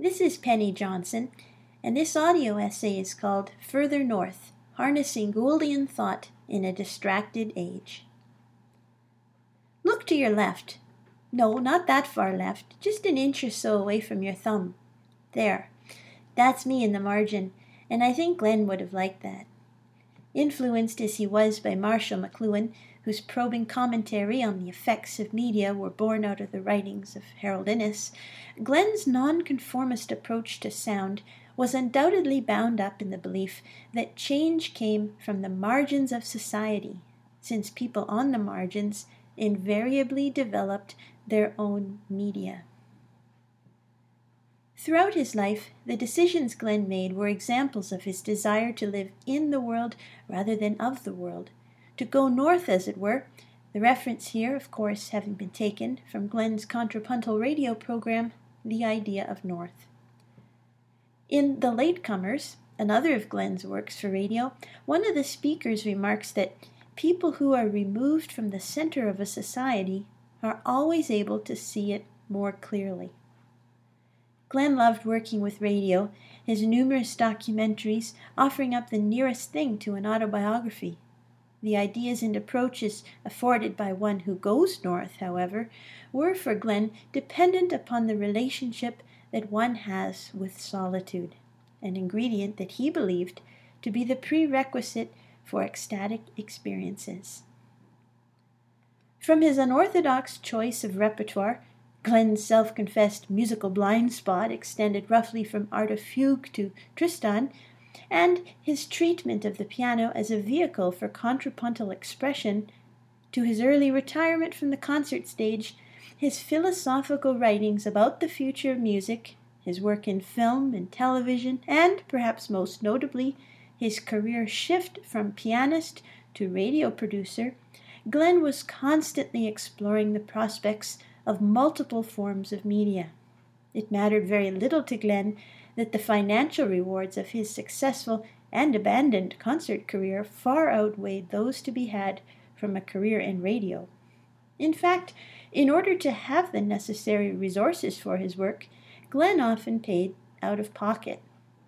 This is Penny Johnson, and this audio essay is called Further North, Harnessing Gouldian Thought in a Distracted Age. Look to your left. No, not that far left, just an inch or so away from your thumb. There. That's me in the margin, and I think Glenn would have liked that. Influenced as he was by Marshall McLuhan, whose probing commentary on the effects of media were born out of the writings of Harold Innis, Glenn's nonconformist approach to sound was undoubtedly bound up in the belief that change came from the margins of society, since people on the margins invariably developed their own media. Throughout his life, the decisions Glenn made were examples of his desire to live in the world rather than of the world, to go north, as it were, the reference here, of course, having been taken from Glenn's contrapuntal radio program, The Idea of North. In The Latecomers, another of Glenn's works for radio, one of the speakers remarks that people who are removed from the center of a society are always able to see it more clearly. Glenn loved working with radio, his numerous documentaries offering up the nearest thing to an autobiography. The ideas and approaches afforded by one who goes north, however, were for Glenn dependent upon the relationship that one has with solitude, an ingredient that he believed to be the prerequisite for ecstatic experiences. From his unorthodox choice of repertoire, Glenn's self-confessed musical blind spot extended roughly from Art of Fugue to Tristan, and his treatment of the piano as a vehicle for contrapuntal expression, to his early retirement from the concert stage, his philosophical writings about the future of music, his work in film and television, and, perhaps most notably, his career shift from pianist to radio producer, Glenn was constantly exploring the prospects of multiple forms of media. It mattered very little to Glenn that the financial rewards of his successful and abandoned concert career far outweighed those to be had from a career in radio. In fact, in order to have the necessary resources for his work, Glenn often paid out of pocket.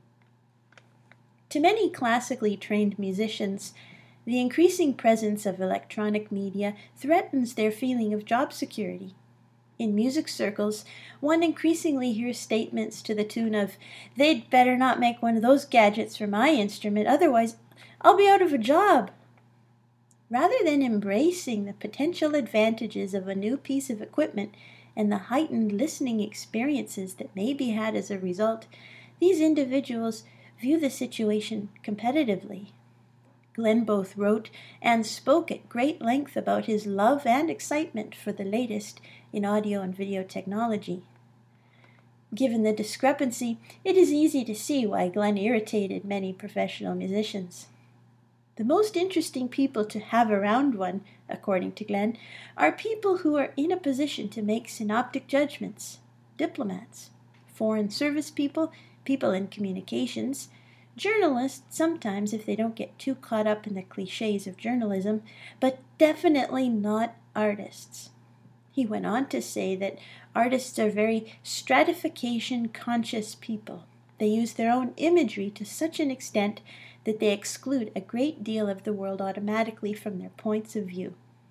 To many classically trained musicians, the increasing presence of electronic media threatens their feeling of job security. In music circles, one increasingly hears statements to the tune of, "They'd better not make one of those gadgets for my instrument, otherwise I'll be out of a job." Rather than embracing the potential advantages of a new piece of equipment and the heightened listening experiences that may be had as a result, these individuals view the situation competitively. Glenn both wrote and spoke at great length about his love and excitement for the latest in audio and video technology. Given the discrepancy, it is easy to see why Glenn irritated many professional musicians. The most interesting people to have around one, according to Glenn, are people who are in a position to make synoptic judgments, diplomats, foreign service people, people in communications, journalists sometimes if they don't get too caught up in the cliches of journalism, but definitely not artists. He went on to say that artists are very stratification-conscious people. They use their own imagery to such an extent that they exclude a great deal of the world automatically from their points of view.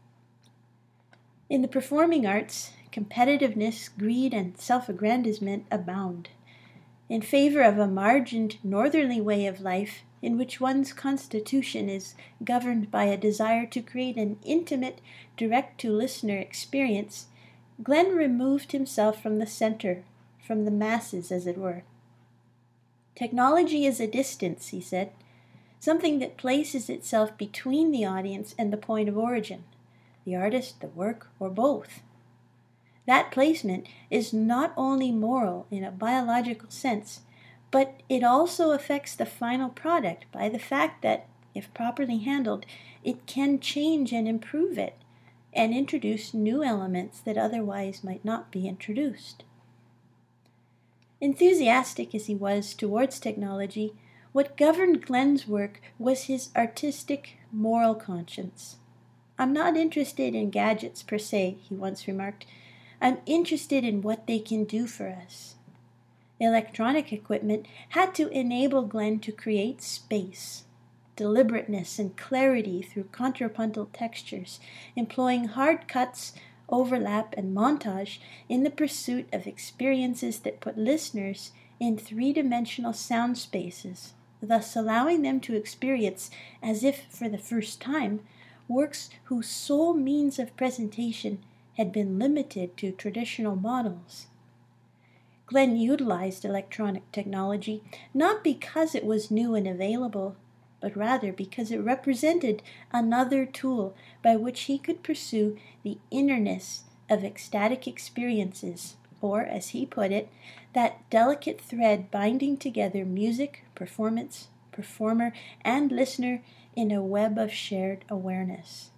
In the performing arts, competitiveness, greed, and self-aggrandizement abound. In favor of a margined northerly way of life in which one's constitution is governed by a desire to create an intimate, direct-to-listener experience, Glenn removed himself from the center, from the masses, as it were. Technology is a distance, he said, something that places itself between the audience and the point of origin, the artist, the work, or both. That placement is not only moral in a biological sense, but it also affects the final product by the fact that, if properly handled, it can change and improve it, and introduce new elements that otherwise might not be introduced. Enthusiastic as he was towards technology, what governed Glenn's work was his artistic, moral conscience. "I'm not interested in gadgets per se," he once remarked. "I'm interested in what they can do for us." Electronic equipment had to enable Glenn to create space, deliberateness, and clarity through contrapuntal textures, employing hard cuts, overlap, and montage in the pursuit of experiences that put listeners in three-dimensional sound spaces, thus allowing them to experience, as if for the first time, works whose sole means of presentation had been limited to traditional models. Glenn utilized electronic technology not because it was new and available, but rather because it represented another tool by which he could pursue the innerness of ecstatic experiences, or, as he put it, that delicate thread binding together music, performance, performer, and listener in a web of shared awareness.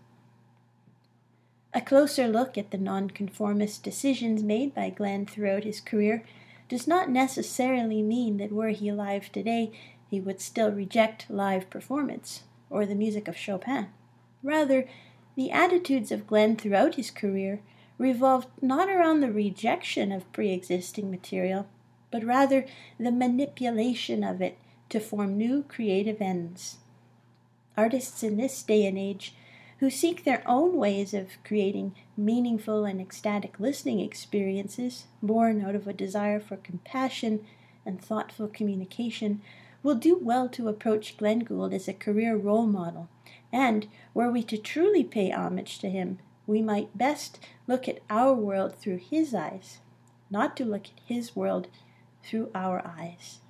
A closer look at the nonconformist decisions made by Glenn throughout his career does not necessarily mean that were he alive today, he would still reject live performance or the music of Chopin. Rather, the attitudes of Glenn throughout his career revolved not around the rejection of pre-existing material, but rather the manipulation of it to form new creative ends. Artists in this day and age who seek their own ways of creating meaningful and ecstatic listening experiences, born out of a desire for compassion and thoughtful communication, will do well to approach Glenn Gould as a career role model, and, were we to truly pay homage to him, we might best look at our world through his eyes, not to look at his world through our eyes.